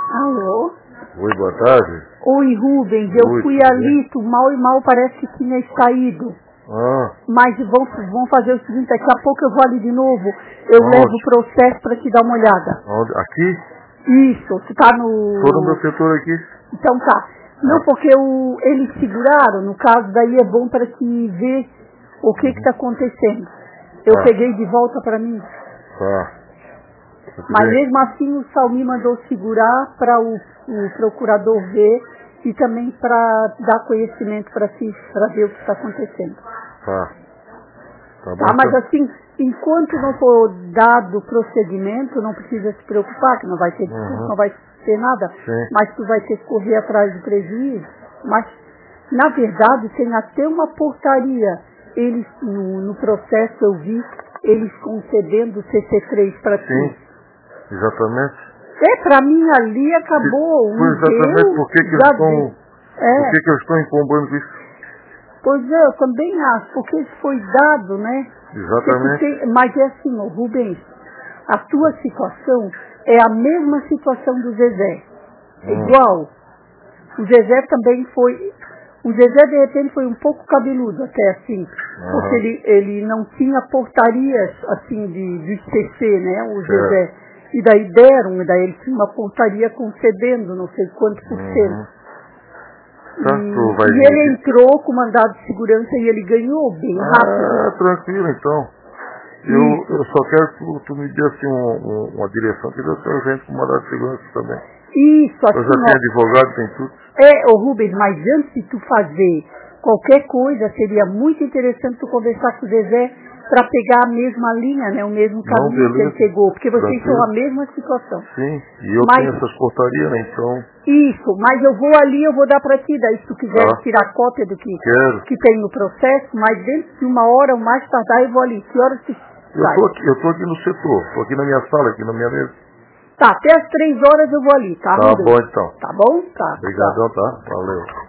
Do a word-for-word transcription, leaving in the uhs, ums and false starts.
Alô? Oi, boa tarde. Oi, Rubens, eu Oi, fui tudo ali, bem? tu mal e mal parece que tinha saído. Ah, Mas vão, vão fazer o seguinte, daqui a pouco eu vou ali de novo, eu Onde? levo o processo para te dar uma olhada. onde? Aqui? Isso, tu tá no... Tô no meu setor aqui. Então tá. Não, Ah. porque o, eles seguraram, no caso daí é bom para te ver o que que tá acontecendo. Eu Tá. peguei de volta para mim. Tá. Tudo Mas bem? mesmo assim o Salmi mandou segurar para o, o procurador ver e também para dar conhecimento para ti, para ver o que está acontecendo. Tá. Tá bom, Tá, mas então? assim, enquanto não for dado o procedimento, não precisa se preocupar, que não vai ter desculpa, Uhum. não vai ter nada, Sim. mas tu vai ter que correr atrás do prejuízo. Mas, na verdade, tem até uma portaria. Eles, no, no processo eu vi, eles concedendo o C C três para ti. Sim. Exatamente. É, pra mim ali acabou. Um Pois exatamente deu, por que que já eles estão... deu. Por É, que que eles estão incombando isso? pois é, eu também acho, porque isso foi dado, né? Porque tu Exatamente. tem- mas é assim, ô Rubens, a tua situação é a mesma situação do Zezé. É Hum. igual. O Zezé também foi... O Zezé, de repente, foi um pouco cabeludo até, assim, porque Aham. ele, ele não tinha portarias, assim, de, de C C, né, o Zezé. E daí deram, e daí ele tinha uma portaria concedendo não sei quanto por cento. Uhum. Tá, E, tu vai e ele me... entrou com mandado de segurança e ele ganhou bem rápido. Ah, tranquilo, então. Eu, Isso. eu só quero que tu, tu me dê assim um, um, uma direção, que eu quero gente com mandado de segurança também. Isso, Eu já assim, tenho ó. advogado, tem tudo. É, ô Rubens, mas antes de tu fazer qualquer coisa, seria muito interessante tu conversar com o Zezé para pegar a mesma linha, né, o mesmo caminho que ele beleza. pegou, porque vocês Tranquilo. são a mesma situação. Sim, e eu Mas- tenho essas portarias, né? Então, Isso, mas eu vou ali, eu vou dar para ti, daí se tu quiser Tá. tirar cópia do que, quero. que tem no processo, mas dentro de uma hora ou mais tardar eu vou ali. Que horas tu Eu sai? tô aqui, eu tô aqui no setor, tô aqui na minha sala, aqui na minha mesa. Tá, até as três horas eu vou ali, tá, Tá Rubens? bom então. Tá bom? Tá. Obrigadão, tá? Valeu.